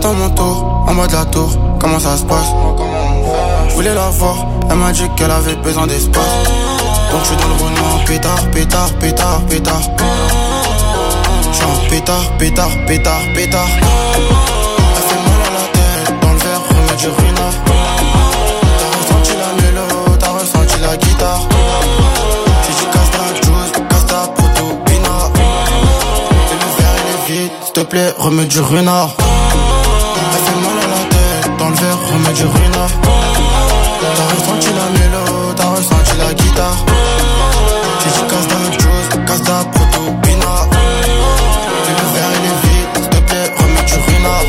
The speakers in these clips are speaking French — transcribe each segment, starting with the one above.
J'attends mon tour, en bas de la tour, comment ça se passe? Je voulais la voir, elle m'a dit qu'elle avait besoin d'espace. Donc je suis dans le roulement, pétard, pétard, pétard, pétard. J'suis en pétard, pétard, pétard, pétard. Elle fait mal à la tête, dans le verre, remets du ruinard. T'as ressenti la mélo, t'as ressenti la guitare. J'ai dit casse ta juice, casse ta proto, pina. Et le verre il est vide, s'il te plaît, remets du ruinard. Elle fait mal à la tête, dans le verre, remets du ruinard. T'as ressenti la mélo, t'as ressenti la guitare. J'ai dit casse ta juice, casse ta proto, pina. Et le verre il est vide, s'il te plaît, remets du ruinard.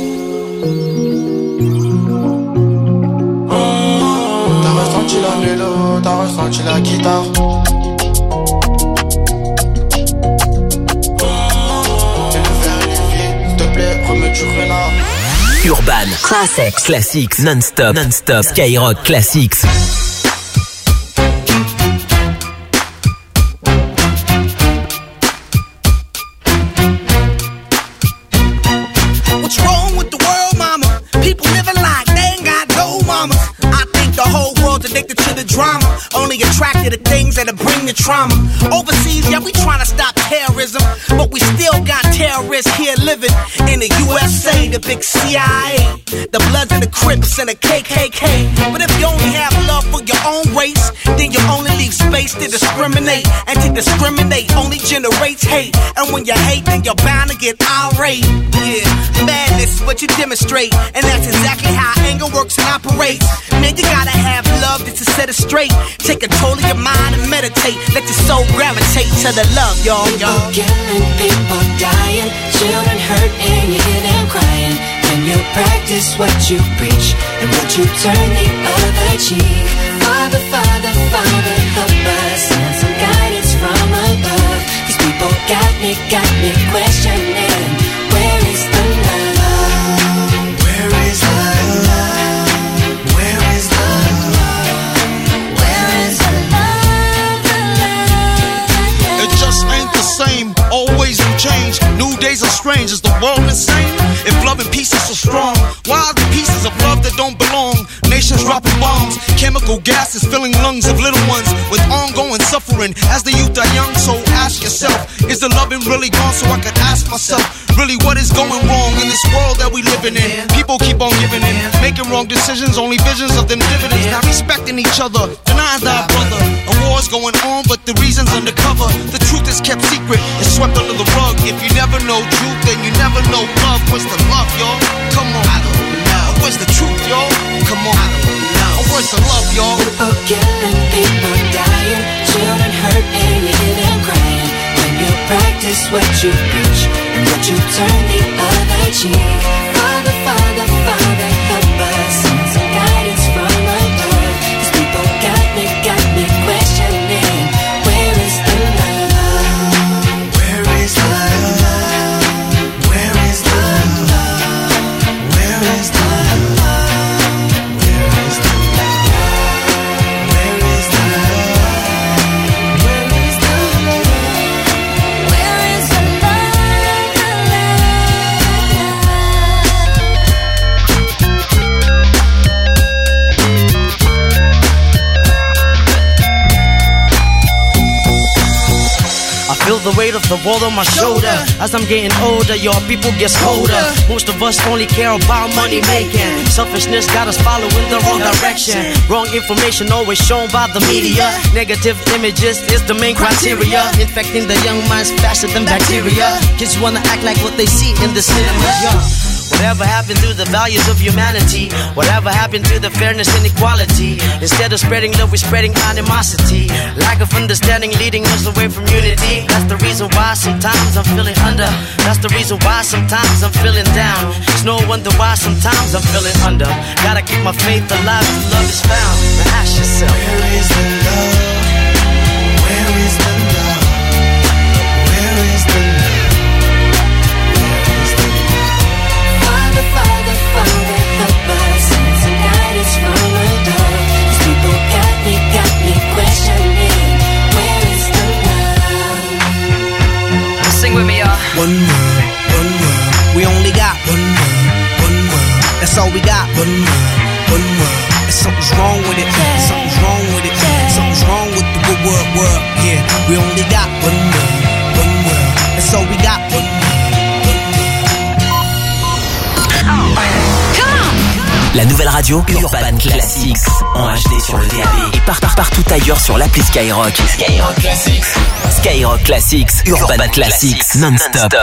T'as ressenti la mélo, t'as ressenti la guitare. Et le verre il est vide, s'il te plaît, remets du ruinard. Urban Classics, Classics, non-stop, non-stop, Skyrock Classics. What's wrong with the world, mama? People living like they ain't got no mama. I think the whole world's addicted to the drama, only attracted to things that'll bring the trauma. Overseas, yeah, we trying to stop terrorism, but we still got terrorists here living in the USA, the big CIA, the Bloods and the Crips and the KKK. But if you only have love for your own race, then you only leave space to discriminate, and to discriminate only generates hate. And when you hate, then you're bound to get irate. Yeah, madness is what you demonstrate, and that's exactly how anger works and operates. Man, you gotta have love just to set it straight. Take control of your mind and meditate. Let your soul gravitate to the love, y'all. People killing, people dying, children hurt and you hear them crying. When you practice what you preach and what you turn the other cheek. Father, Father, Father, help us, send some guidance from above. These people got me questioning, where is the love? Where is the love? Where is the love? Where is the love? It just ain't the same, always new change. New days are strange, is the world insane? If love and peace is so strong, why are the pieces of love that don't belong? Nations dropping bombs, chemical gases filling lungs of little ones with ongoing suffering as the youth are young. So ask yourself, is the loving really gone? So I could ask myself, really what is going wrong in this world that we living in? People keep on giving in, making wrong decisions, only visions of them dividends. Not respecting each other, denying thy brother. A war's going on, but the reason's undercover. The truth is kept secret, it's swept under the rug. If you never know truth, then you never know love. Where's the love, y'all? Come on, I don't know. Where's the truth, y'all? Come on, I don't know. Where's the love, y'all? People killing, people dying, children hurt and you hear them crying. When you practice what you preach and what you turn the other cheek. Father, Father, Father, help us, send some guidance from above. These people got me questioning, where is the love? Where is the love? Where is the love? Where is the love? Where is the love? Where is the love? Where is the love? Where is the Feel the weight of the world on my shoulder. As I'm getting older, your people gets colder. Most of us only care about money making. Selfishness got us following the wrong direction. Wrong information always shown by the media. Negative images is the main criteria. Infecting the young minds faster than bacteria. Kids wanna act like what they see in the cinema. Whatever happened to the values of humanity? Whatever happened to the fairness and equality? Instead of spreading love, we're spreading animosity. Lack of understanding leading us away from unity. That's the reason why sometimes I'm feeling under. That's the reason why sometimes I'm feeling down. It's no wonder why sometimes I'm feeling under. Gotta keep my faith alive till love is found. Now ask yourself, where is the love? Where is the love? Where is the love? Father, Father, help us, send some guidance from above. These people got me questioning, where is the love? Sing with me, y'all. One world, we only got one world. all we got. One world. And something's wrong with it. Something's wrong with it. Something's wrong with the world. Yeah, we only got one world. That's all we got. One world. La nouvelle radio Urban Classics en HD sur le DAB et partout ailleurs sur l'appli Skyrock. Skyrock Classics. Skyrock Classics, Urban Classics, non-stop.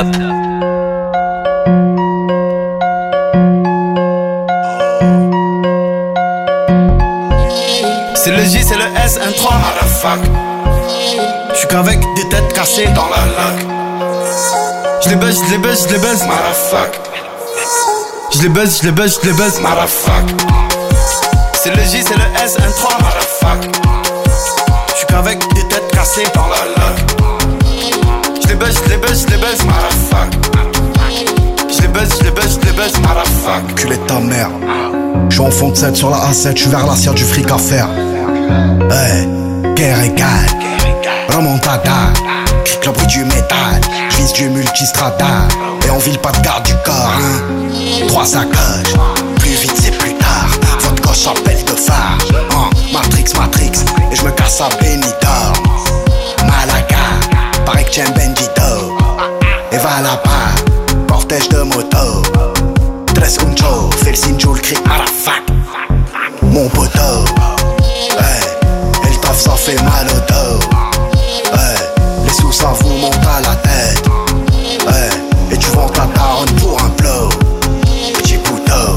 C'est le J, c'est le S, un 3 à la fac. J'suis qu'avec des têtes cassées dans la lac. J'les baisse, motherfuck. J'les baisse, motherfuck. C'est le J, c'est le S, un 3 à la fac. J'suis qu'avec des têtes cassées dans la lac. J'les baisse, motherfuck. J'les baisse, motherfuck. Culé de ta mère. J'suis en fond de 7 sur la A7, j'suis vers l'assiette du fric à faire. Hey, guerre et gagne. Remontada, clique le bruit du métal. J'vise du multistrada. Et on vile pas de garde du corps, hein. 3 sacoches, plus vite c'est plus tard. Votre gauche appelle de phare. Matrix, et j'me casse à Benidorm. Malaga, paraît que j'aime Bendito. Et va là-bas, portage de moto. Tres uncho, fais le sinjo, le cri à la fac. Mon poteau, hey, et le taf ça fait mal au dos. Hey, les sous ça vous monte à la tête. Hey, et tu vends ta daronne pour un blow. Petit poteau.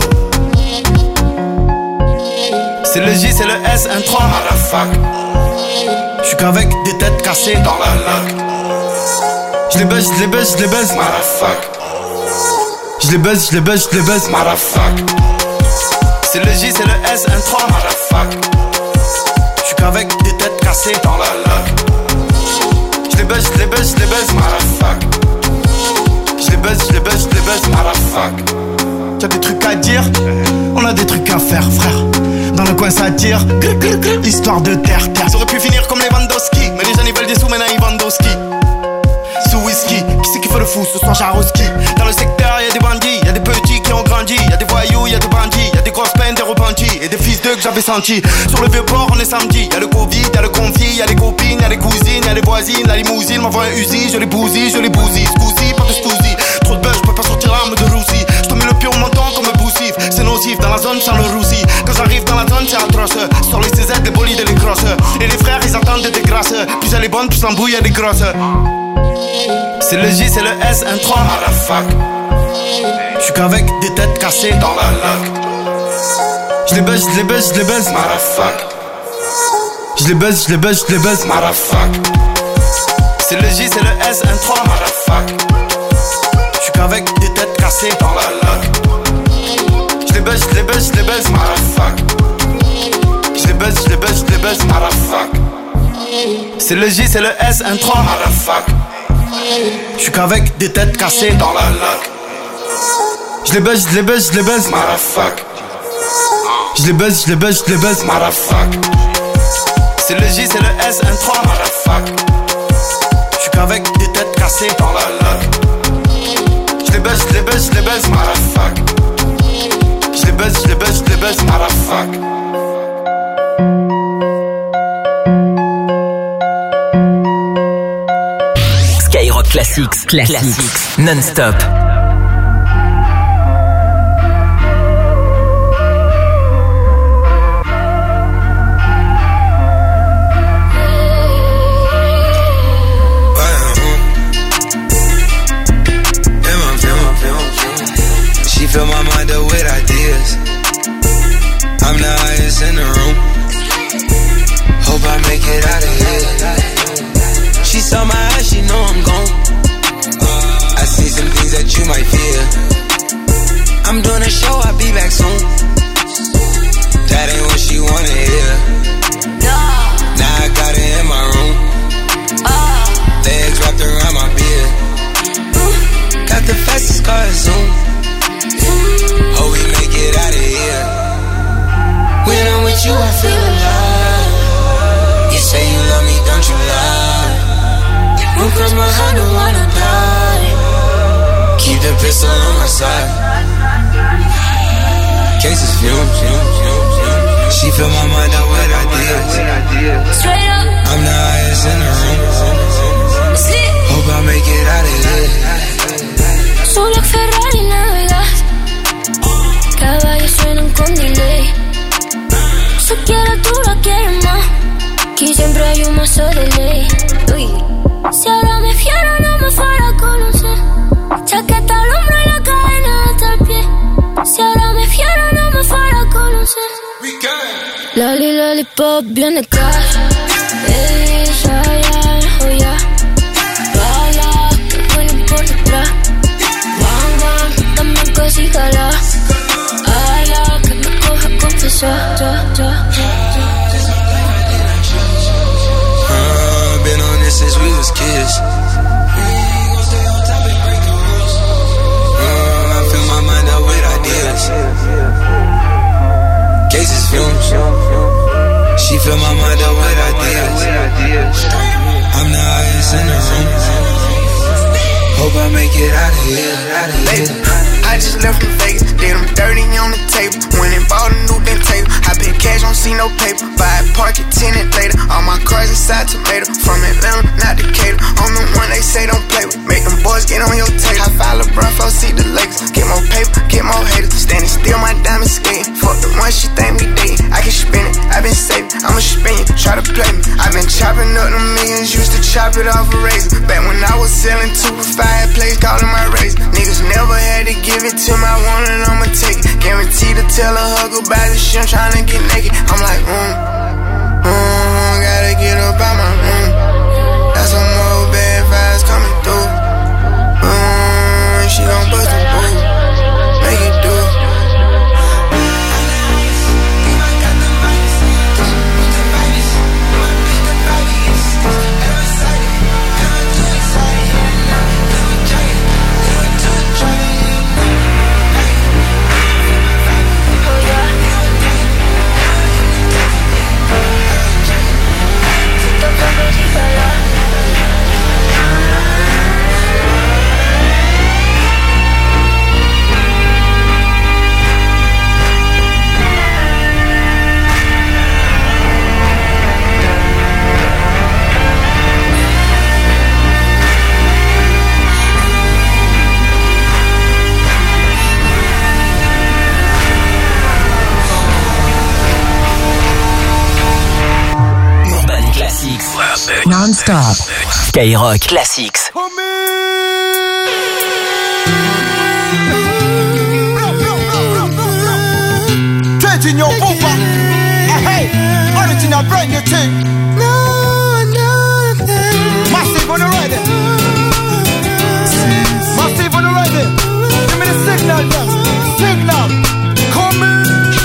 C'est le J, c'est le S, un 3 à la fac. J'suis qu'avec des têtes cassées dans la lac. J'les baisse, motherfuck. J'les baisse, motherfuck. C'est le J, c'est le S, un 3 à la fac. J'suis qu'avec des têtes cassées dans la lac. J'les baisse, motherfuck. J'les baisse, motherfuck. T'as des trucs à dire, on a des trucs à faire, frère. Dans le coin ça tire, histoire de terre. Ça aurait pu finir comme les Lewandowski, mais les jeunes ils veulent des sous, maintenant ils vendent au ski. Sous whisky, qui c'est qui fait le fou ce soir Jaroski? Dans le secteur y'a des bandits, y'a des petits qui ont grandi, y'a des voyous, y'a des bandits, y'a des grosses peines, des repentis et des fils d'eux que j'avais sentis. Sur le vieux port on est samedi, y'a le Covid, y'a le conflit, y'a les copines, y'a les cousines, y'a les voisines, la limousine m'envoie un Uzi, je les bousille, scousi, pas de scousi. Trop de buzz, j'peux pas sortir l'arme de Roussi. J'te mets le pied au menton comme un poussif, c'est nocif dans la zone sans le roussi. Quand j'arrive dans la zone c'est atroce, sur les CZ, les bolides et les crosses. Et les frères ils attendent des grâces, plus elle est bonne, plus l'embouille elle est grosse. C'est le J, c'est le S, un 3 à la fac. J'suis qu'avec des têtes cassées dans la lac. J'les baisse, motherfuck. J'les baisse, motherfuck. C'est le J, c'est le S, un 3 à la fac. J'suis qu'avec des têtes cassées dans la lac. J'les baisse, motherfuck. J'les baisse, motherfuck. C'est le J, c'est le S, un 3 à la fac. J'suis qu'avec des têtes cassées dans la lac. J'les baisse, motherfuck. J'les baisse, motherfuck. C'est le J, c'est le S, un 3 à la fac. J'suis qu'avec des têtes cassées dans la lac. J'les baisse, motherfuck. J'les baisse, motherfuck. Skyrock Classics, non-stop. She fill my mind up with ideas. I'm the highest in the room. Hope I make it out of here. She saw my eyes, she know I'm gone. I see some things that you might fear. I'm doing a show, I'll be back soon. That ain't what she wanna hear. Now I got it in my room. Legs wrapped around my beard. Got the fastest car Zoom. Hope we make it out of here. When I'm with you, I feel alive. You say you love me, don't you lie? Won't cross my heart, don't wanna die. Keep the pistol on my side. Cases fumes. She fill my mind up with ideas. Straight up. I'm the highest in the room. Hope I make it out of here. Solo Ferrari navegas. Caballos suenan con delay. Si quieres tú la quieres más. Aquí siempre hay un mazo de ley. Uy. Si ahora me fiero no me fuera a conocer. Chaqueta al hombro y la cadena hasta el pie. Si ahora me fiero no me fuera a conocer. Loli, lollipop, bien de cash. Esa ya es joya. Bala, que bueno por detrás. Bang, bang, dame cosígala. Ala, que me coja confesar. Been on this since we was kids. I fill my mind up with ideas. Cases fumes. She fill my mind up with ideas. I'm the highest in the room. Hope I make it out of here. I just left from Vegas, did them dirty on the table. Went and bought a new table. I paid cash, don't see no paper. Buy a park it, tenant later. All my cars inside tomato. From Atlanta, not Decatur. I'm the one they say don't play with. Make them boys get on your table. I file LeBron, flow, see the Lakers. Get more paper, get more haters. Standing still, my diamond skating. Fuck the one she think we dating. I can spin it, I been saving. I'ma spin you, try to play me. I been chopping up the millions, used to chop it off a razor. Back when I was selling 2 for 5 plays, calling my razor. Niggas never had to give it to my one and I'ma take it. Guaranteed to tell a hug about this shit, I'm tryna get naked. I'm like, gotta get up out my room. Got some more bad vibes coming through. She gon' bust a boo, make it do. Non-stop. Skyrock Classics. Changing your booper. Hey, original brand new thing. Massive on the ready. Massive on the ready. Give me the signal, yeah. Signal. Come in.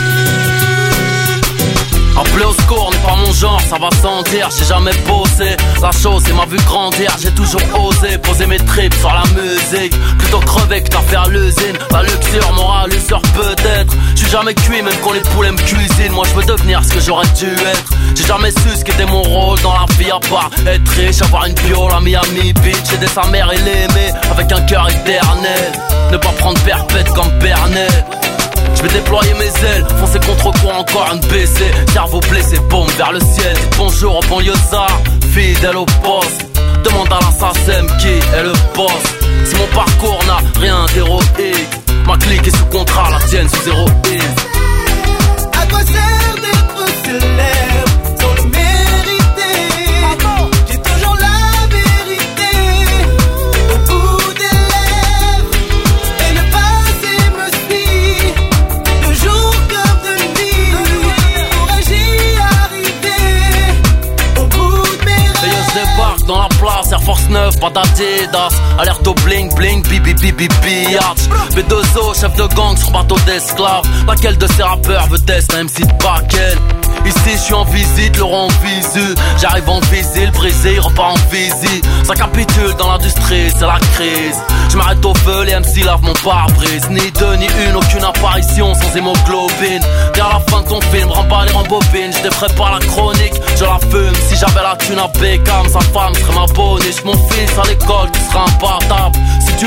Appelé au secours n'est pas mon genre, ça va sans dire, j'ai jamais bossé. La chose c'est m'a vu grandir, j'ai toujours osé poser mes tripes sur la musique. Plutôt crever que t'en faire l'usine. La luxure m'aura l'usure peut-être. J'suis jamais cuit même quand les poulets me cuisinent. Moi je veux devenir ce que j'aurais dû être. J'ai jamais su ce qu'était mon rôle dans la vie à part être riche, avoir une bio, la Miami Beach, aider sa mère et l'aimer avec un cœur éternel. Ne pas prendre perpète comme Bernet. Je vais déployer mes ailes, foncer contre quoi encore un BC. Cerveau blessé, bombe vers le ciel. Dites bonjour au banlieusard, fidèle au poste. Demande à l'assassin qui est le boss. Si mon parcours n'a rien d'héroïque, ma clique est sous contrat, la tienne sous héroïne. À quoi sert d'être célèbre sans le mériter? J'ai toujours la vérité au bout des lèvres. Et le passé me suit de jour comme de nuit. Pourrais-je y arriver au bout de mes rêves? Et je débarque dans la place, Air Force 9, pas d'Adidas. Alerte au bling bling, bibi bibi biatch. B2O, chef de gang sur bateau d'esclaves. Laquelle de ces rappeurs veut tester un MC de Bakel? Ici je suis en visite, le rond visu. J'arrive en visile, brisé, il repart en visite. Ça capitule dans l'industrie, c'est la crise. Je m'arrête au feu, les MC lavent mon pare-brise. Ni deux, ni une, aucune apparition sans hémoglobine. Vers la fin de ton film, remballe les rembobines. Je défrais pas la chronique, je la fume. Si j'avais la thune à Beckham, sa femme serait ma boniche. Mon fils à l'école, tu seras impartable. Si tu es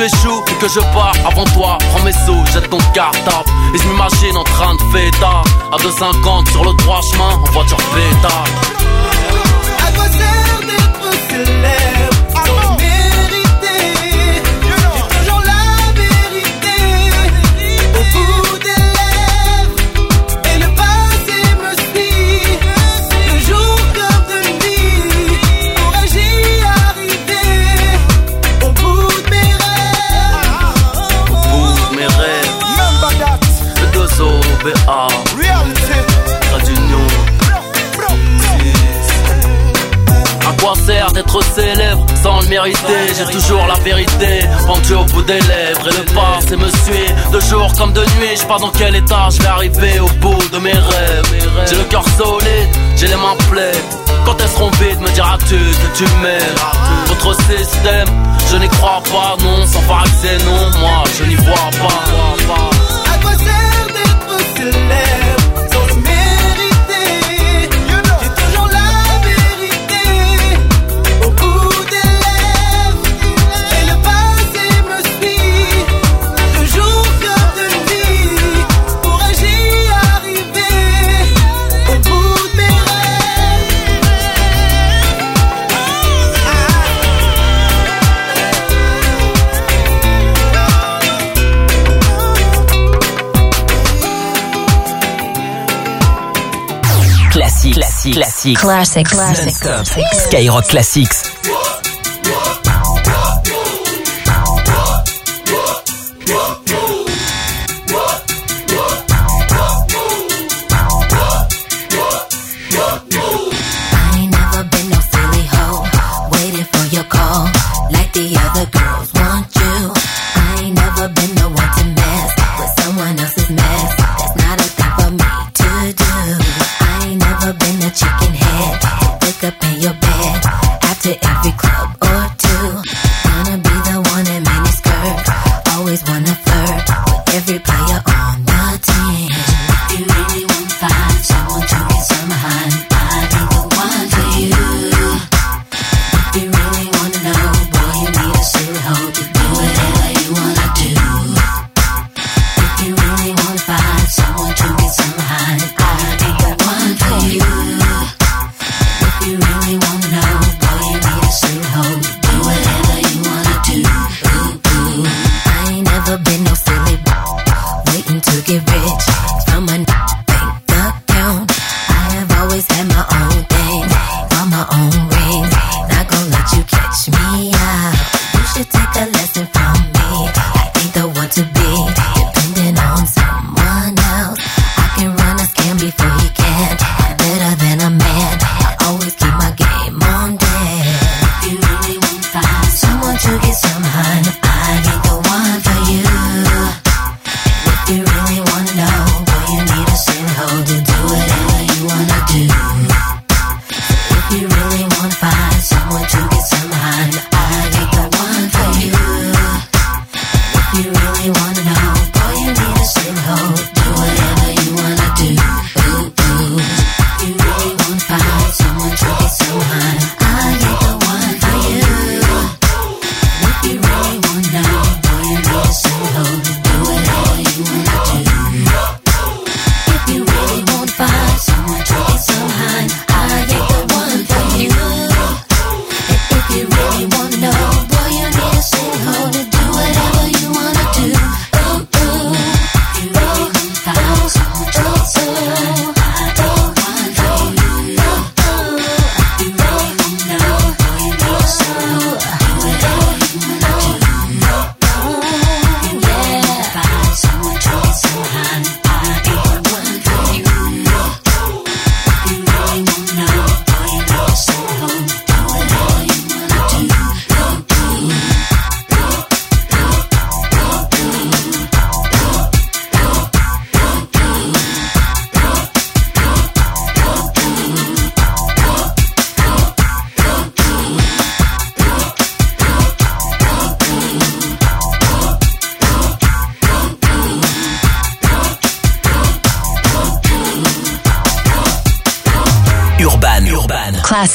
m'échoue et que je pars avant toi. Prends mes sous, jette ton cartable et je m'imagine en train de fêter à 2,50 sur le droit chemin en voiture pétard. À quoi sert d'être célèbre sans mériter? J'ai toujours la vérité au bout des lèvres et le passé me suit de jour comme de nuit. Pourrais-j'y arriver au bout de mes rêves? Au bout de mes rêves. Le 2OBA Trait d'union. À quoi sert d'être célèbre sans le mériter? J'ai toujours la vérité pendue au bout des lèvres et le passé me suit de jour comme de nuit. Je sais pas dans quel état je vais arriver au bout de mes rêves. J'ai le cœur solide, j'ai les mains pleines. Quand elles seront vides, me diras-tu que tu m'aimes? Votre système, je n'y crois pas, non. Sans vaccin, non, moi je n'y vois pas. À quoi sert d'être célèbre sans le mériter? J'ai toujours la vérité au bout des lèvres et le passé me suit de jour comme de nuit. Pourrais-j'y arriver au bout de mes rêves? Classics. Non-stop. Skyrock Classics.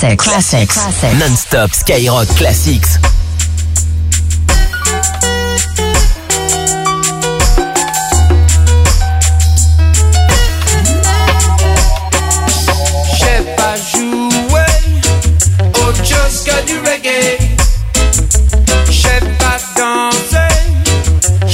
Classics. Non-stop Skyrock Classics.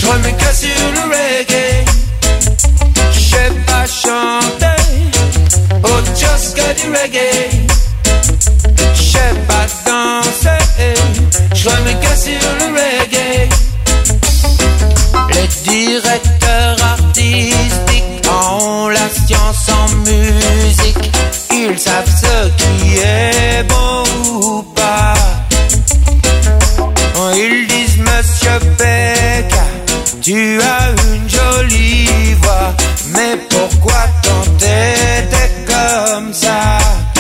j'remets que sur le reggae. J'sais pas chanter autre chose que du reggae. J'sais pas danser, j'remets que sur le reggae. Les directeurs artistiques ont la science en musique. Ils savent ce qui est bon ou pas. Ils disent Monsieur Becca, tu as une jolie voix, mais pourquoi t'entêter comme ça?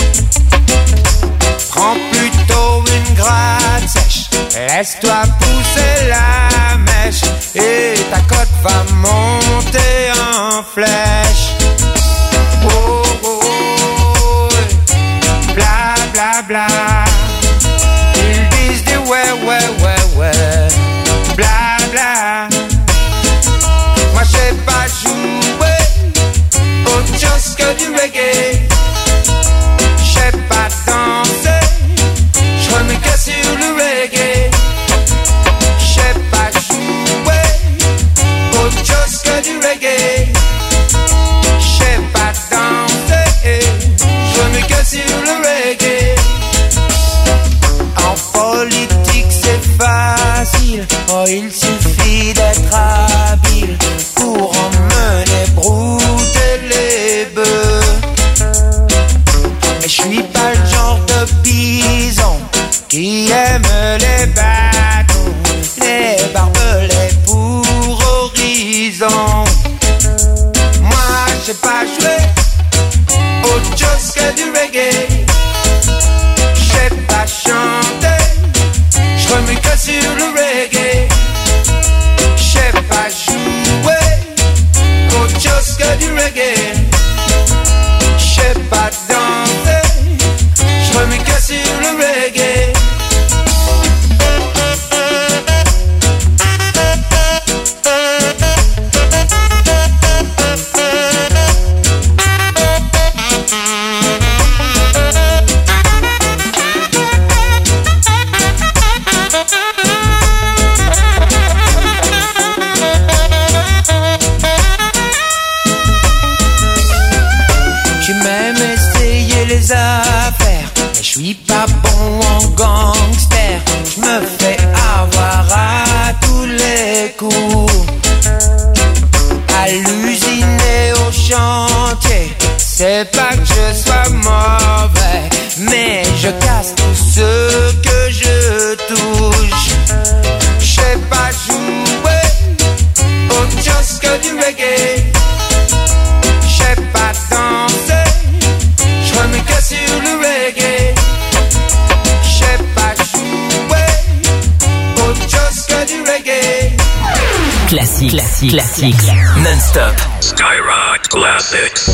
Prends plutôt une gratte sèche, laisse-toi pousser la mèche, et ta cote va monter en flèche. Oh, oh, oh, bla bla bla. Ils disent des ouais, bla bla. Moi j'sais pas jouer autre chose que du reggae. J'sais pas danser, j'remets que sur le reggae. J'sais pas jouer autre chose que du reggae. J'sais pas danser, j'remets que sur le reggae. En politique c'est facile, oh il suffit d'être habile pour emmener brouter les bœufs. Mais je suis pas le genre de bison qui aime les bâtons, les barbelés pour horizon. Moi je sais pas jouer autre chose que du reggae. Je sais pas chanter, je remets que sur le reggae. Je sais pas jouer autre chose que du reggae. Je sais pas danser, je remets que sur le reggae. Affaires, mais je suis pas bon en gangster. Je me fais avoir à tous les coups. À l'usine et au chantier, c'est pas que je sois mauvais, mais je casse tout ce que je touche. Je sais pas jouer autre chose que du reggae. Je sais pas danser, j'remets que sur le reggae. J'sais pas jouer autre chose que du reggae. Classique, non-stop. Skyrock Classics.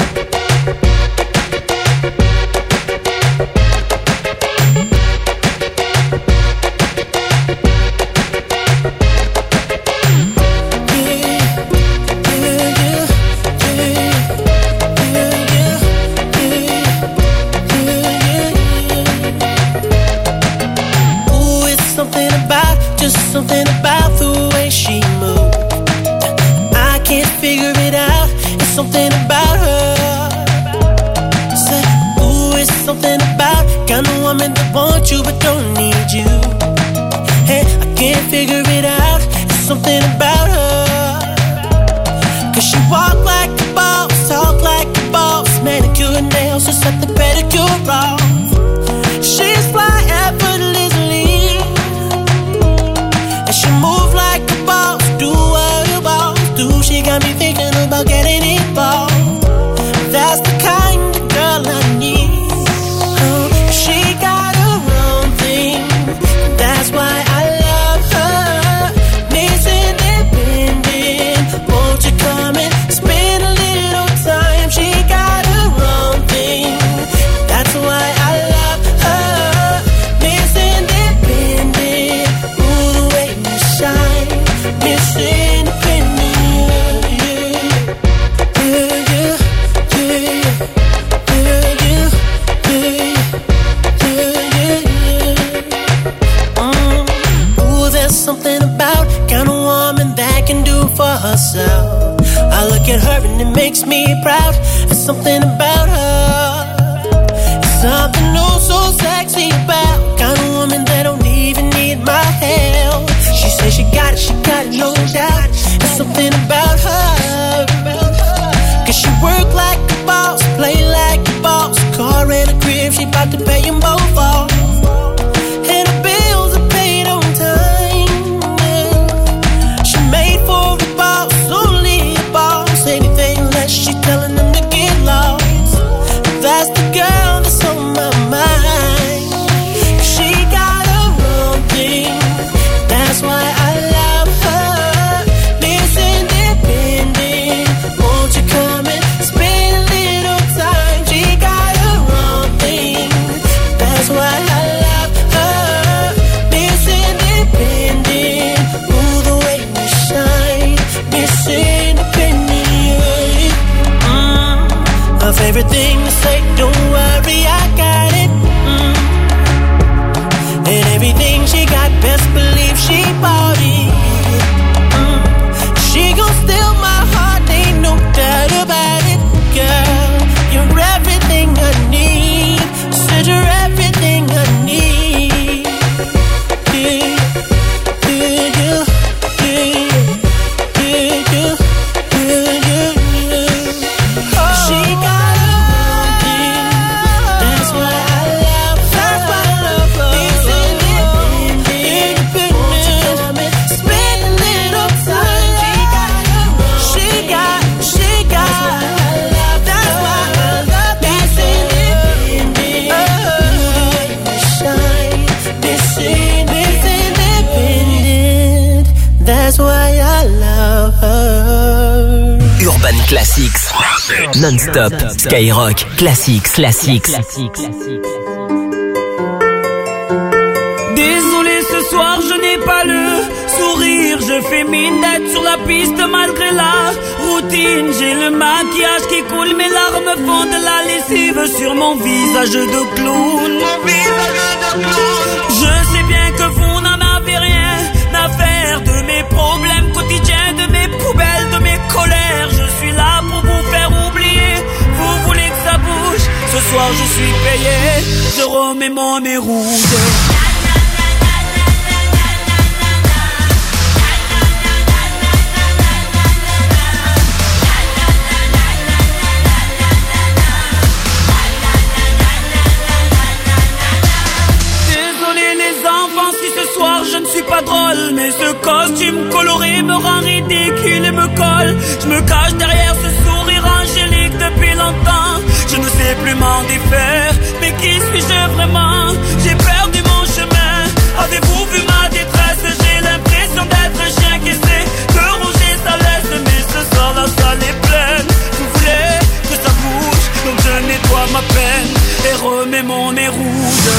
Something about the way she moved, I can't figure it out. It's something about her. Say, ooh, it's something about kind of woman that wants you but don't need you. Hey, I can't figure it out. It's something about her. 'Cause she walk like a boss, talk like a boss, manicure and nails, just set the pedicure off. She's fly effortlessly, and she move like a boss, do what a boss do. She got me thinking about getting involved. That's the kind of girl I need. She got her own thing, that's why I love her. Miss Independent, won't you come and spend a little time? She got her own thing, that's why I for herself. I look at her and it makes me proud. There's something about her. It's something oh so sexy about kind of woman that don't even need my help. She says she got it, no doubt. There's something about her. Cause she work like a boss, play like a boss. Car and a crib, she bout to pay them both off. And her bills are paid on time. She made for a boss, only a boss. Anything less, she telling them to get lost. That's the girl that's on my mind. She got her own thing. That's why I love her. Miss Independent, won't you come and spend a little time? She got her own thing. That's why I love her. Miss Independent, ooh, the way you shine. Miss Independent. Her favorite thing to say, don't worry, I got it. And everything she got, best believe she bought it. She gon' steal my heart, ain't no doubt about it. Girl, you're everything I need. Said you're everything I need. She got her own thing. That's why I love her. Miss Independent, won't you come and spend a little time? She got. That's why I love Miss Independent. Shine, Miss Independent. That's why I love her. Urban Classics. Non-stop. Skyrock. Classics. Désolé, ce soir je n'ai pas le sourire. Je fais mine d'être sur la piste malgré la routine. J'ai le maquillage qui coule, mes larmes font de la lessive sur mon visage de clown. Je sais bien que vous n'en avez rien à faire de mes problèmes quotidiens, de mes poubelles, de mes colères. Je suis là pour vous faire oublier. Vous voulez que ça bouge? Ce soir je suis payé. Je remets mon nez rouge. Je ne suis pas drôle, mais ce costume coloré me rend ridicule et me colle. Je me cache derrière ce sourire angélique depuis longtemps. Je ne sais plus m'en défaire, mais qui suis-je vraiment? J'ai perdu mon chemin. Avez-vous vu ma détresse? J'ai l'impression d'être un chien qui essaie de ronger sa laisse, mais ce soir la salle est pleine. Vous voulez que ça bouge, donc je nettoie ma peine et remets mon nez rouge.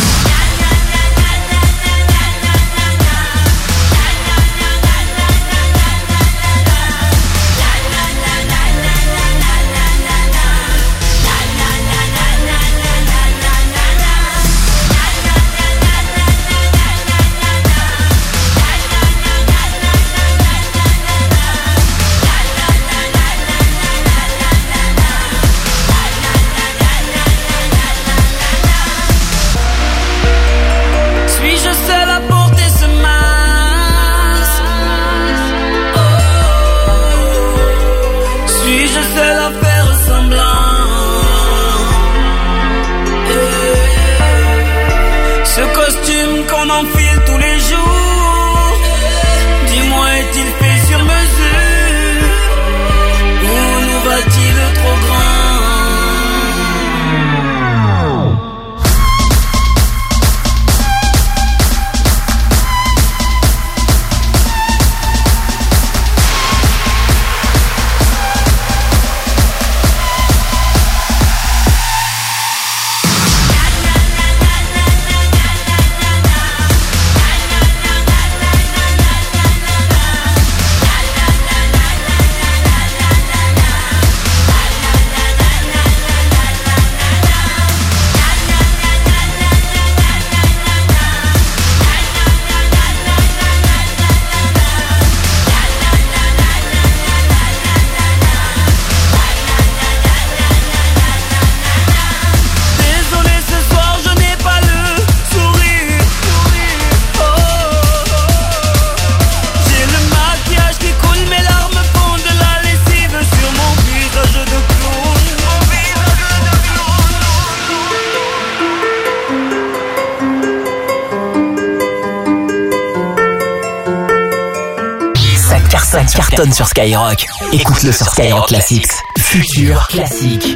cartonne sur Skyrock. Écoute-le sur Skyrock Classics. Futur classique.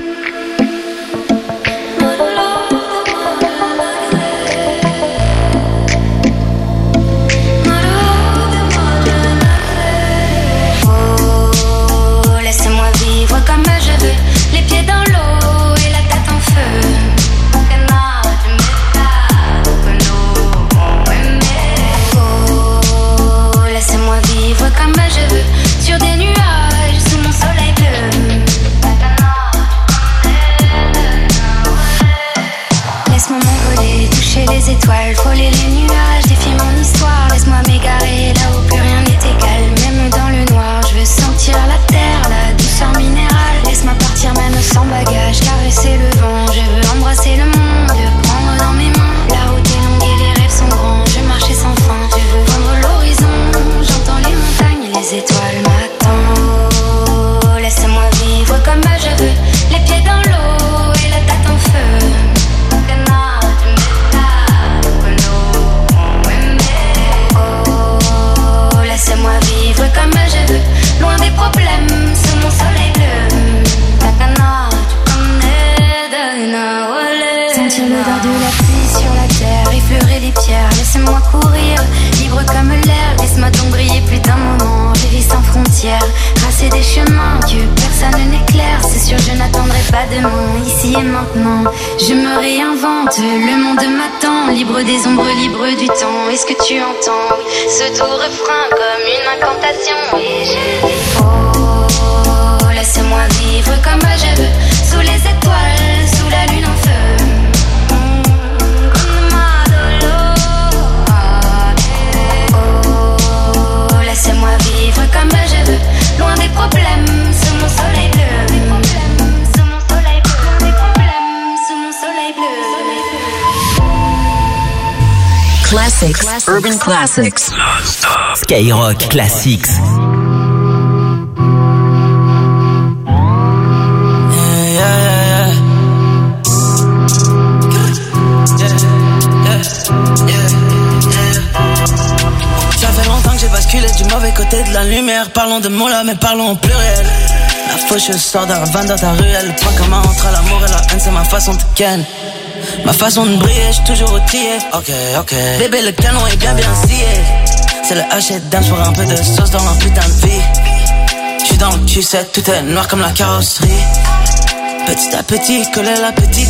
Les étoiles, frôler les nuages, défier mon histoire. Laisse-moi m'égarer là où plus rien n'est égal. Même dans le noir, je veux sentir la terre, la douceur minérale. Laisse-moi partir même sans bagage, caresser le vent. Je veux embrasser le monde, le prendre dans mes mains. La route est longue et les rêves sont grands. Je marche sans fin, je veux vendre l'horizon. J'entends les montagnes, les étoiles m'attendent. Oh, laisse-moi vivre comme je veux, les pieds dans l'eau et la tête en feu. Laisse-moi vivre comme je veux, loin des problèmes, sous mon soleil bleu. Sentir l'odeur de la pluie sur la terre, effleurer les pierres, laisse-moi courir, libre comme l'air. Laisse-moi donc briller plus d'un moment, je vis sans frontières, tracer des chemins que personne n'éclaire. C'est sûr je n'attendrai pas demain, ici et maintenant. Je me réinvente, le monde m'attend, libre des ombres, libre du temps. Est-ce que tu entends ce doux refrain comme une incantation? Et je dis oh, laisse-moi vivre comme je veux, sous les étoiles, sous la lune en feu. Laisse-moi vivre comme je veux, loin des problèmes, sous mon soleil bleu. Sous mon soleil bleu, des problèmes, sous mon soleil bleu. Classics, Urban Classics. Skyrock Classics. Du mauvais côté de la lumière, parlons de mots là, mais parlons au pluriel. La faucheuse sort d'un van dans ta ruelle. Le point commun entre l'amour et la haine, c'est ma façon de ken. Ma façon de briller, j'suis toujours outillé. Ok. Bébé, le canon est bien scié. C'est le hachette dance pour un peu de sauce dans leur putain de vie. J'suis dans le Q7, tout est noir comme la carrosserie. Petit à petit, coller l'appétit.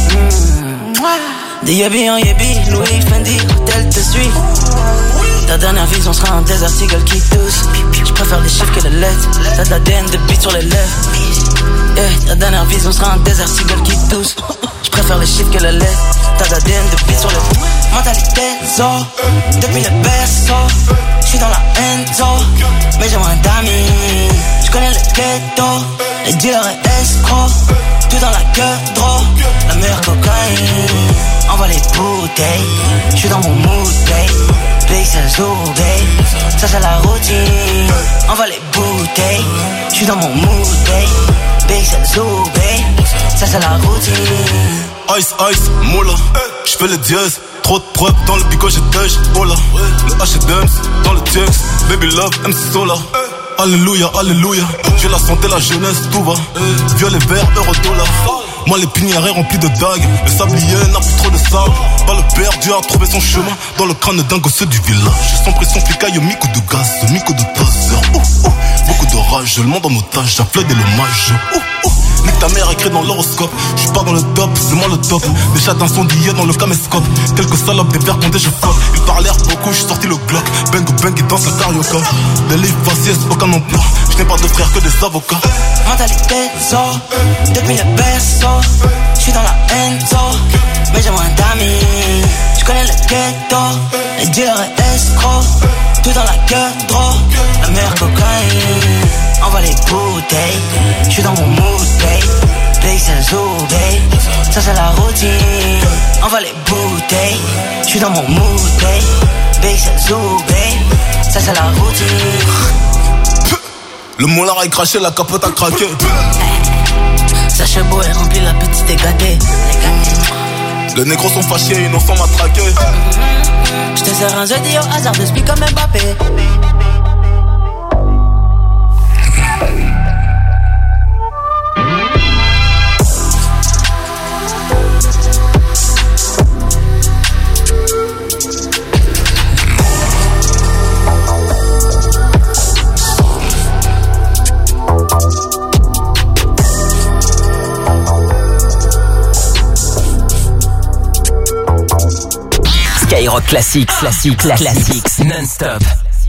Des yébi en yébi, Louis Fendi, hôtel te suit. Ta dernière vision sera un désert seagull qui tousse. J'préfère les chiffres que les lettres. T'as de l'ADN de beat sur les lèvres. Ta dernière vision sera un désert seagull qui tousse. J'préfère les chiffres que les lettres. T'as de l'ADN de beat sur les lèvres. Mentalité zo, depuis le berceau. J'suis dans la enzo, mais j'ai moins d'amis. J'connais le ghetto, les dealers et escrocs. Tout dans la queue, draw, la meilleure cocaïne. Envoie les bouteilles, j'suis dans mon mood, babe. Big c'est babe, ça c'est la routine. Envoie les bouteilles, j'suis dans mon mood, babe. Big c'est babe, ça c'est la routine. Ice, moula, j'fais le dièse. Trop de preuves dans le pico, j'ai dèche, oh là. Le H&M's dans le TX, baby love, MC Sola. Alléluia, j'ai la santé, la jeunesse, tout va. Violet vert, euro dollar. Moi les pinières remplies de dagues. Le sablier n'a plus trop de sable. Pas le perdu a trouvé son chemin dans le crâne d'un gosse du village. Sans pression flicaille, mi-coup de gaz, mi-coup de taser. Beaucoup de rage, le monde en otage, un flood et l'hommage. Nique ta mère écrit dans l'horoscope. J'suis pas dans le top, c'est moi le top. Des chats incendiés dans le caméscope. Quelques salopes, des verres condés, je flotte. Ils parlèrent beaucoup, j'suis sorti le Glock. Bang, ils dansent la carioca. Des livres faciès, aucun emploi. J'n'ai pas de frères que des avocats. Mentalité zo, depuis le berceau. J'suis dans la enzo, mais j'ai moins d'amis. J'connais le ghetto, les dealers et escrocs. Tout dans la queue, draw, la meilleure cocaïne. Envoie les bouteilles, j'suis dans mon mood, babe. Big c'est babe, ça c'est la routine. Envoie les bouteilles, j'suis dans mon mood, babe. Big c'est babe, ça c'est la routine. Le moulard a craché, la capote a craqué. Sachet beau et rempli, la petite est gâtée. Les négros sont fâchés, innocents matraqués. J'te sers un jeudi au hasard de speak comme Mbappé. Skyrock Classics, classics, non-stop.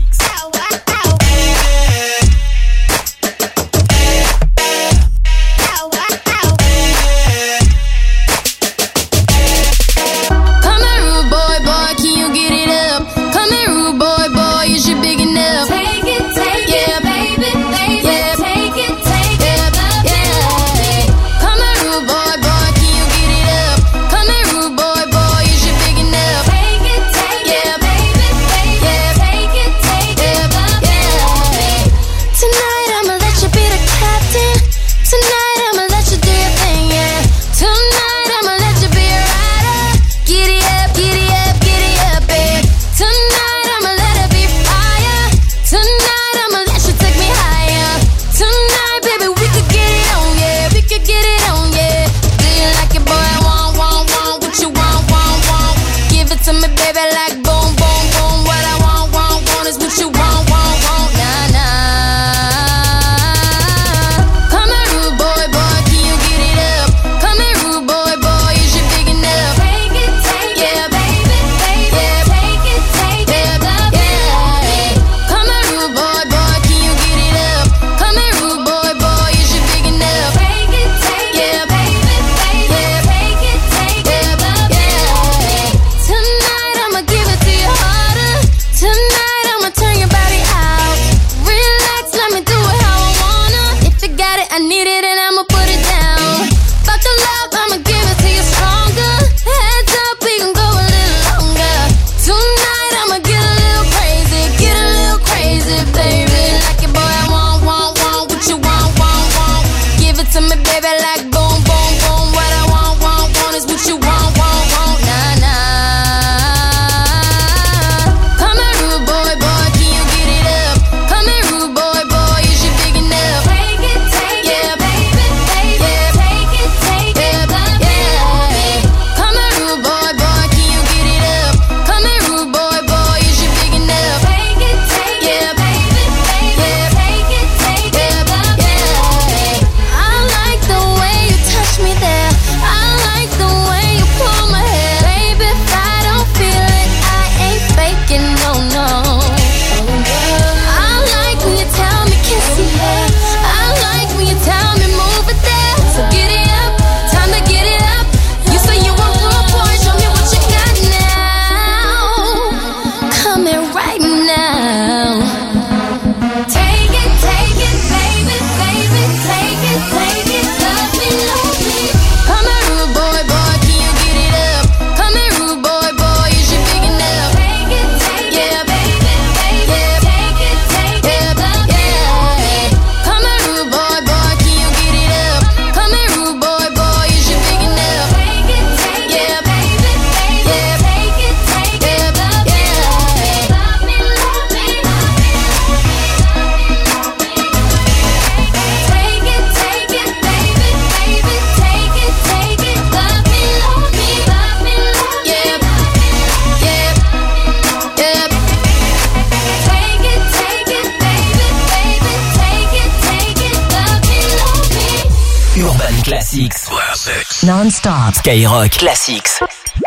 Classics. Non-stop. Skyrock Classics.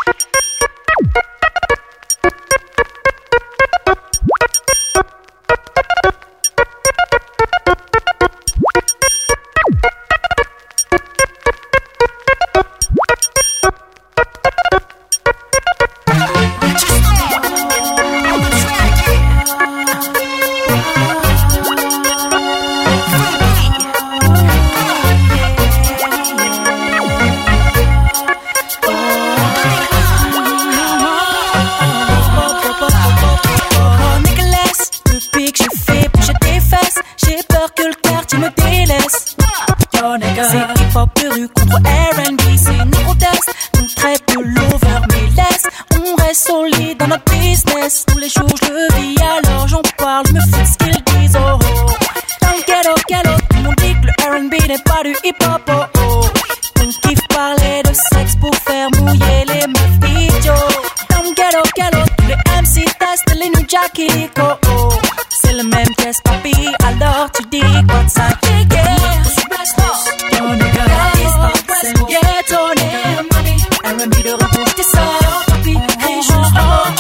C'est le même qu'est-ce papi, alors tu dis quoi de ça qui est. R&B de retour, t'es ça, papi, et juste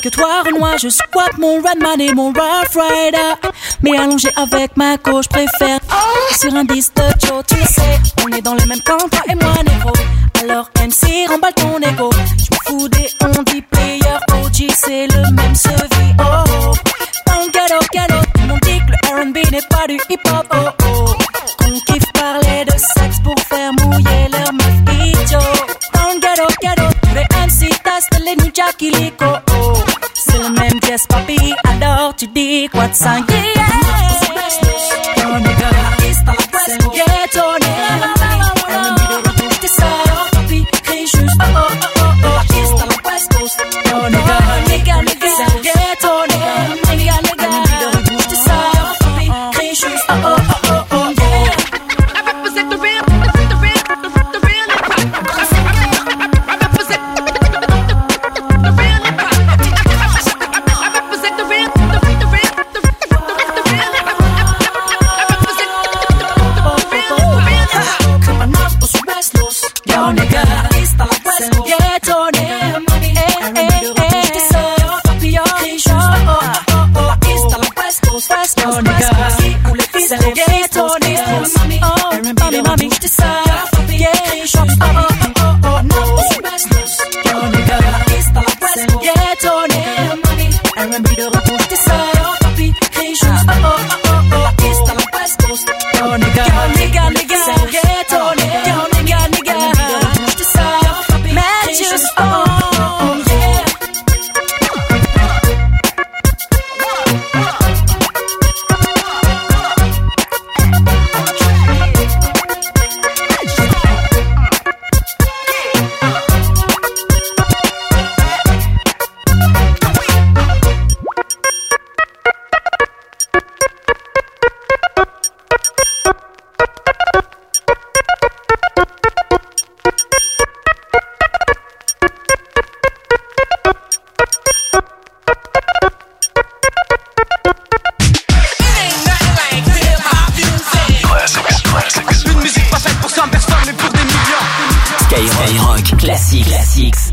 que toi, Renoir, je squatte mon Redman et mon Rough Rider. Mais allongé avec ma gauche, préfère sur un disque de Joe. Tu le sais, on est dans le même camp, toi et moi, négro. Alors MC, remballe ton ego. J'me fous des on dit player, OG, c'est le même sevi. Oh oh, dans le ghetto, tout le monde dit que le R&B n'est pas du hip-hop. Oh oh, qu'on kiffe parler de sexe pour faire mouiller leur meuf idiot. Dans le ghetto, tous les MC testent les New Jackie Lico. Oh, c'est le même Jess Papi, alors tu dis quoi de singulier? On est dans la piste, dans la presse, c'est le ghetto, Skyrock Classics.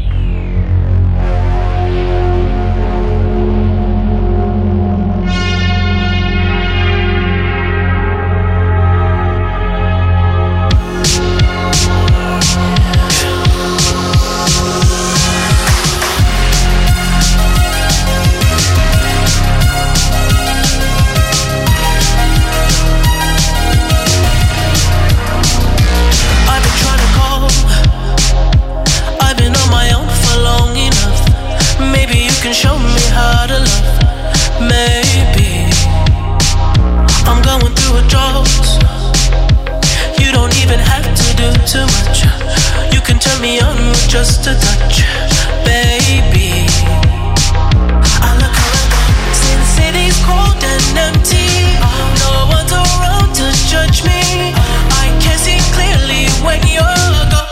Show me how to love. Maybe I'm going through a drought. You don't even have to do too much. You can turn me on with just a touch, baby. I look around, see the city's cold and empty. No one's around to judge me. I can see clearly when you're gone.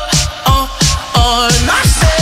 I said.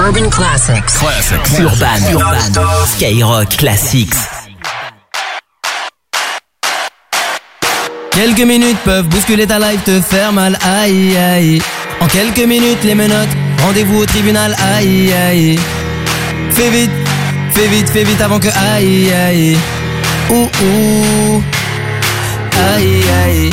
Urban Classics. Urban. Skyrock Classics. Quelques minutes peuvent bousculer ta life, te faire mal, aïe aïe. En quelques minutes les menottes, rendez-vous au tribunal, aïe aïe. Fais vite avant que aïe aïe. Ouh ouh. Aïe aïe.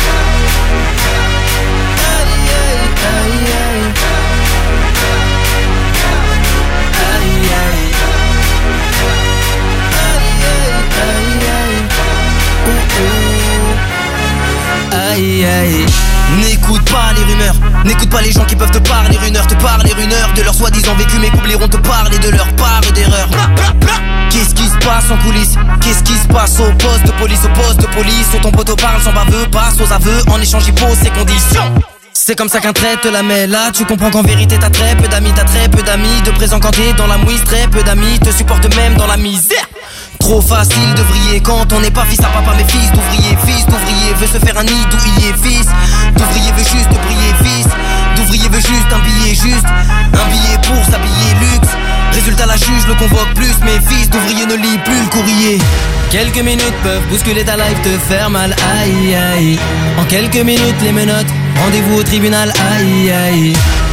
Aïe aïe. N'écoute pas les rumeurs, n'écoute pas les gens qui peuvent te parler une heure, de leur soi-disant vécu, mes coups iront te parler de leur part d'erreur. Qu'est-ce qui se passe en coulisses? Qu'est-ce qui se passe au poste de police, où ton poteau parle sans baveux, passe aux aveux, en échange il pose ses conditions. C'est comme ça qu'un trait te la met là, tu comprends qu'en vérité t'as très peu d'amis, de présent quand t'es dans la mouise, très peu d'amis te supportent même dans la misère. Trop facile de vriller quand on n'est pas fils à papa mais fils d'ouvrier veut se faire un nid d'où il est fils, d'ouvrier veut juste briller fils, d'ouvrier veut juste un billet pour s'habiller luxe. Résultat la juge le convoque plus, mais fils d'ouvrier ne lit plus le courrier. Quelques minutes peuvent bousculer ta life, te faire mal, aïe aïe. En quelques minutes les menottes, rendez-vous au tribunal, aïe aïe.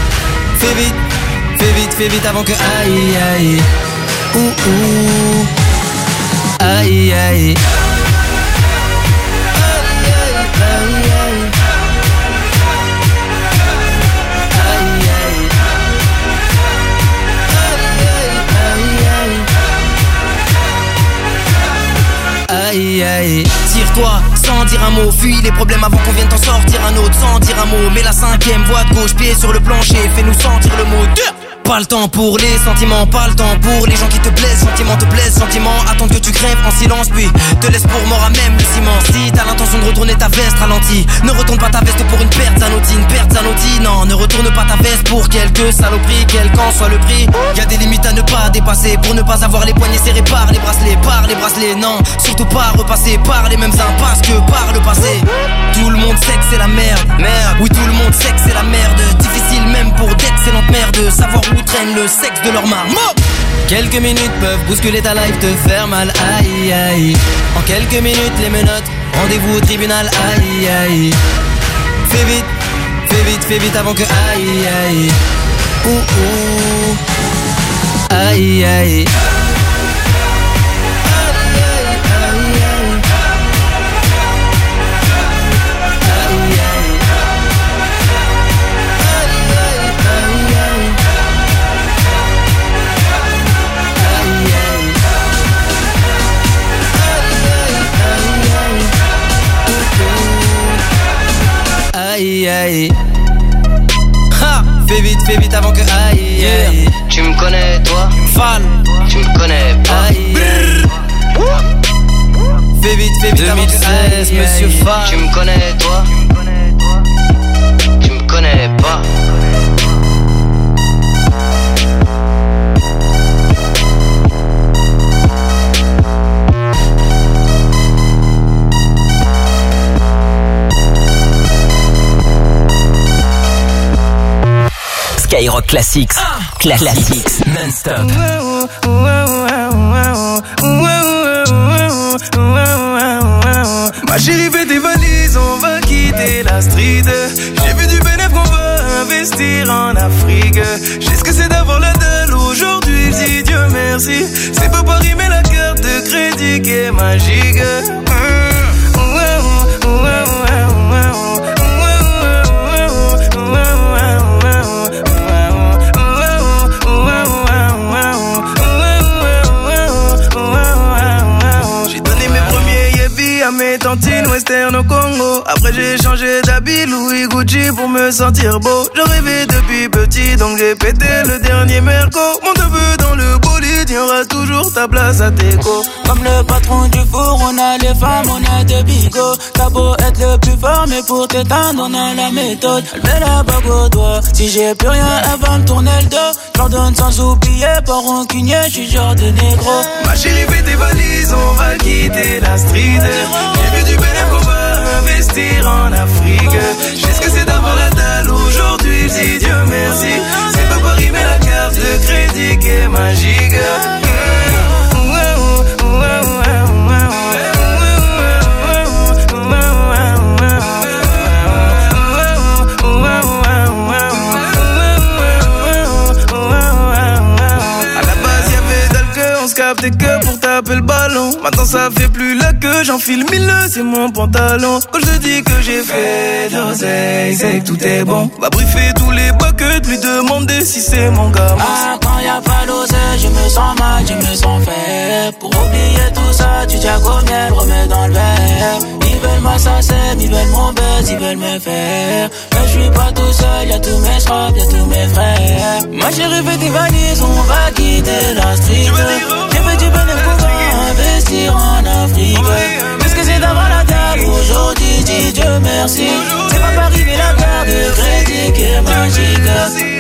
Fais vite avant que aïe aïe. Ouh ouh. Aïe aïe. Aïe aïe. Tire-toi sans dire un mot, fuis les problèmes avant qu'on vienne t'en sortir un autre sans dire un mot. Mets la cinquième voie de gauche, pied sur le plancher, fais-nous sentir le mot de... Pas le temps pour les sentiments, pas le temps pour les gens qui te plaisent. Sentiment, attends que tu crèves en silence, puis te laisse pour mort à même le ciment. Si t'as l'intention de retourner ta veste, ralentis. Ne retourne pas ta veste pour une perte Zanotti, non, ne retourne pas ta veste pour quelques saloperies, quel qu'en soit le prix. Y'a des limites à ne pas dépasser, pour ne pas avoir les poignets serrés par les bracelets, non, surtout pas repasser par les mêmes impasses que par le passé. Tout le monde sait que c'est la merde, oui tout le monde sait que c'est la merde. Difficile même pour d'excellentes mères de savoir où traîne le sexe de leur marmot. Quelques minutes peuvent bousculer ta life, te faire mal, aïe aïe. En quelques minutes les menottes, rendez-vous au tribunal, aïe aïe. Fais vite avant que aïe aïe. Ouh ouh. Aïe aïe. Aïe aïe. Ha, fais vite avant que aïe aïe. Tu me connais toi? Fall. Tu me connais pas? Aïe. Fais vite avant que aïe, monsieur Fall. Tu me connais toi? Tu me connais pas? Skyrock Classics. Classics non-stop. Ma chérie fait tes valises, on va quitter la street. J'ai vu du bénéf qu'on va investir en Afrique. Je sais ce que c'est d'avoir la dalle aujourd'hui, dis Dieu merci. C'est pas Paris mais la carte de crédit qui est magique. Mes tantines western au Congo. Après j'ai changé d'habit Louis Gucci pour me sentir beau. Je rêvais depuis petit donc j'ai pété le dernier Merco. Mon neveu dans le bolide, y aura toujours ta place à Teco. Comme le patron du four, on a les femmes, on a des bigots. T'as beau être le plus fort mais pour t'éteindre on a la méthode. Elle met la bague au doigt, si j'ai plus rien elle va me tourner le dos. J'ordonne sans oublier, pas rancunier, j'suis genre de négro. Ma chérie fais tes valises, on va quitter la street. J'ai vu du bénéf qu'on va investir en Afrique. Je sais ce que c'est d'avoir la dalle aujourd'hui, dis Dieu merci. C'est pas Paris mais la carte de crédit ballon. Maintenant ça fait plus là que j'enfile 1000 nœuds, c'est mon pantalon. Quand je te dis que j'ai fait d'oseille, c'est que tout est bon. Va briefer tous les buckets, lui demander si c'est mon gars. Ah, quand y'a pas d'oseille, je me sens mal, je me sens faible. Pour oublier tout ça, tu tiens combien, remets dans le verre. Ils veulent m'assasser, ils veulent mon buzz, ils veulent me faire. Mais je suis pas tout seul, y'a tous mes scrubs, y'a tous mes frères. Ma chérie fait tes valises, on va quitter la street. J'ai fait du bénéfice pour investir en Afrique. Qu'est-ce que c'est d'avoir la dalle aujourd'hui, dis Dieu merci. C'est pas par arriver la carte de crédit qui est magique.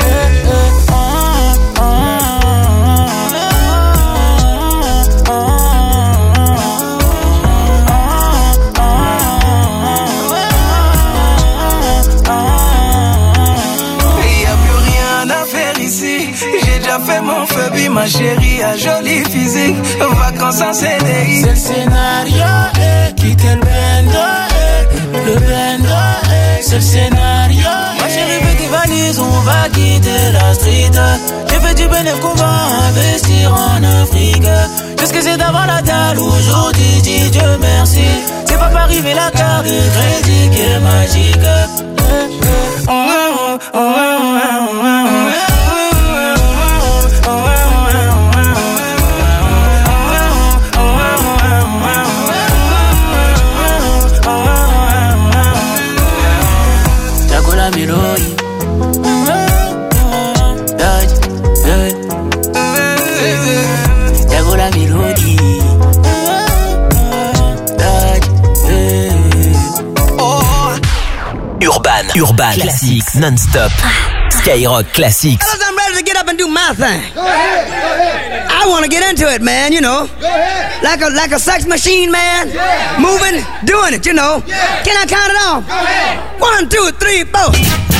Fait mon phobie, ma chérie a jolie physique. Vacances en CDI. C'est le scénario, quitter le bendo, le bendo, c'est le scénario. Ma chérie fait tes valises, on va quitter la street. J'ai fait du bénéfice qu'on va investir en Afrique. Qu'est-ce que c'est d'avoir la dalle aujourd'hui, dis Dieu merci. C'est pas par arriver la carte de crédit qui est magique. Urban Classics non-stop. Skyrock Classics. Fellas, I'm ready to get up and do my thing. Go ahead. I want to get into it, man, you know. Like a sex machine, man. Yeah. Moving, doing it, you know. Yeah. Can I count it off? Go ahead. 1, 2, 3, 4.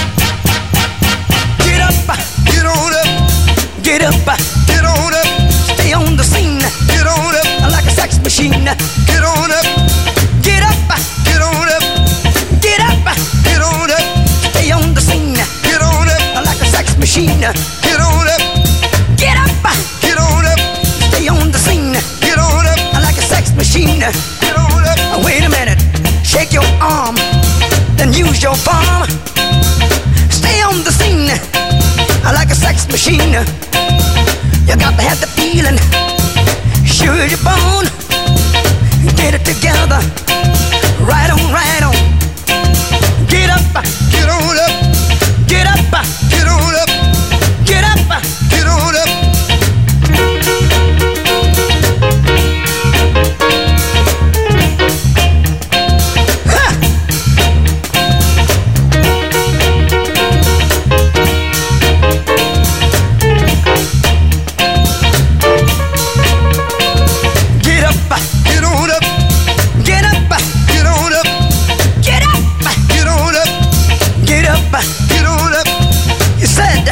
Get up, get on up. Get up, get on up. Stay on the scene. Get on up. Like a sex machine. Get on up. Get up, get on up. Get up, get on up. Stay on the scene. Get on up. Like a sex machine. Get on up. Get up, get on up. Stay on the scene. Get on up. Like a sex machine. Get on up. Wait a minute. Shake your arm. Then use your palm. Stay on the scene. Like a sex machine. You got to have the feeling. Sure as you're born. Get it together. Right on, right on. Get up, get on up. Get up, get on up. Get up, get on up. Ha! Get up, get on up. Get up, get on up. Get up, get on up. Get up, get on up. You said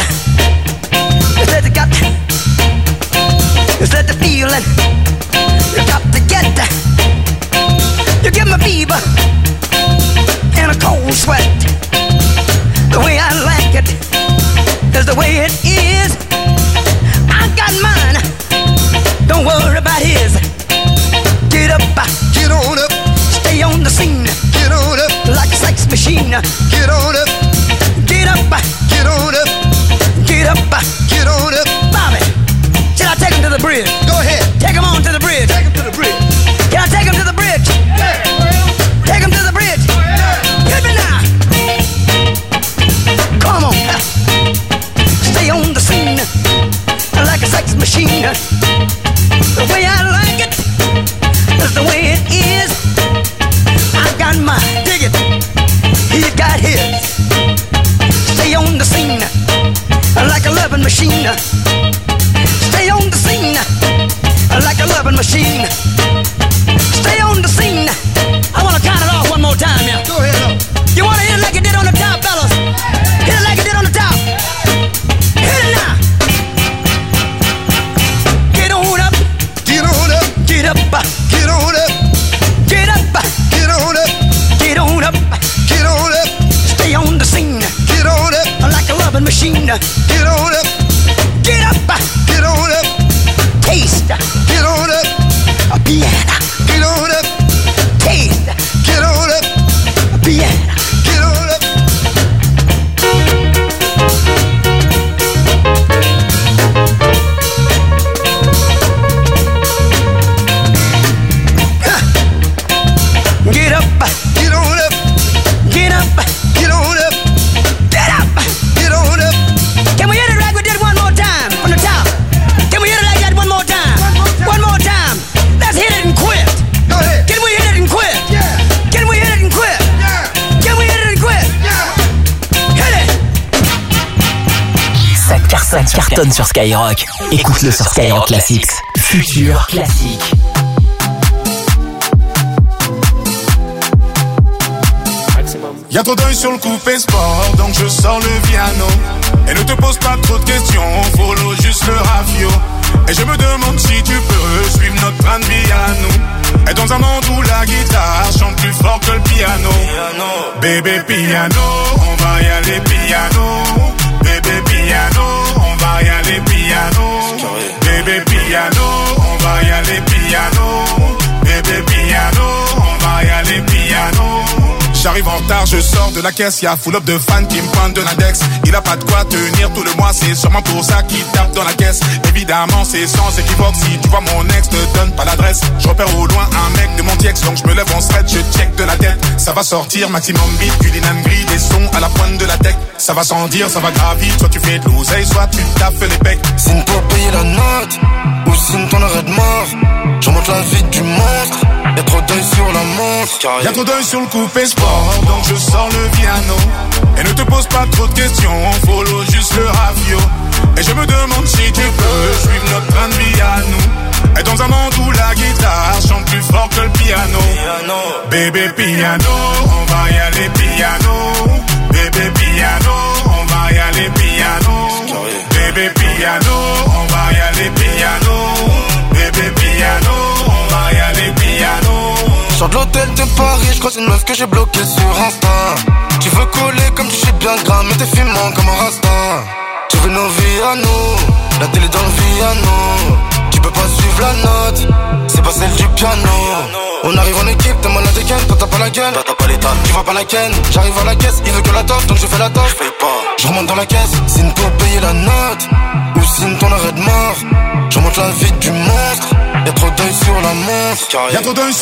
you said the feeling. You got to get that. You give me fever and a cold sweat. The way I like it is the way it is. I got mine. Don't worry about his. Get up, get on up. Stay on the scene. Get on up. Like a sex machine. Get on up. Get up, get on up. Get up, get on up. Bobby, should I take him to the bridge? Go ahead. Take him on to the bridge. Take him to the bridge. Can I take him to the bridge? Yeah. Take him to the bridge. Yeah. Hit me now. Come on. Stay on the scene. Like a sex machine. The way I like it is the way it is. I got mine. Dig it. He's got his. Stay on the scene like a loving machine. Stay on the scene cartonne sur Skyrock. Écoute-le sur Skyrock Classics. Futur classique. Y'a trop d'œil sur le coupé sport, donc je sors le piano. Et ne te pose pas trop de questions, follow juste le rafio. Et je me demande si tu peux suivre notre train de vie à nous. Et dans un monde où la guitare chante plus fort que le piano. Bébé piano, on va y aller piano. Bébé piano, on va y aller piano. Bébé piano, on va y aller piano. Bébé piano, on va y aller piano. J'arrive en retard, je sors de la caisse, y'a full up de fans qui me pointent de l'index. Il a pas de quoi tenir tout le mois, c'est sûrement pour ça qu'il tape dans la caisse. Évidemment, c'est sans équivoque, si tu vois mon ex, te donne pas l'adresse. Je repère au loin un mec de mon ex, donc je me lève en stretch, je check de la tête. Ça va sortir, maximum beat, culinane gris, des sons à la pointe de la tech. Ça va sans dire, ça va gravir, soit tu fais de l'oseille, soit tu taffes les pecs. Signe pour payer la note, ou signe ton arrêt de mort. Je monte la vie du monstre, y'a trop d'œil sur la montre. Y'a trop d'œil sur le coupé sport, donc je sors le piano. Et ne te pose pas trop de questions, follow juste le rafio. Et je me demande si tu peux suivre notre train de vie à nous. Et dans un monde où la guitare chante plus fort que le piano. Bébé piano, on va y aller piano. Bébé piano, on va y aller piano. Bébé piano, on va y aller piano. Bébé piano, on va y aller piano. Sors de l'hôtel de Paris, je croise une meuf que j'ai bloquée sur Insta. Tu veux coller comme tu sais bien gras, mais t'es fumant comme un rasta. Tu veux nos vies à nous, la télé dans le piano. Tu peux pas suivre la note, c'est pas celle du piano. On arrive en équipe, t'es malade de ken, toi t'as pas la gueule, t'as pas l'état, tu vois pas la ken. J'arrive à la caisse, il veut que la toffe, donc je fais la toffe. Je remonte dans la caisse, signe pour payer la note, ou signe ton arrêt de mort. Je remonte la vie du monstre, y'a trop d'œil sur la montre. Y'a trop d'œil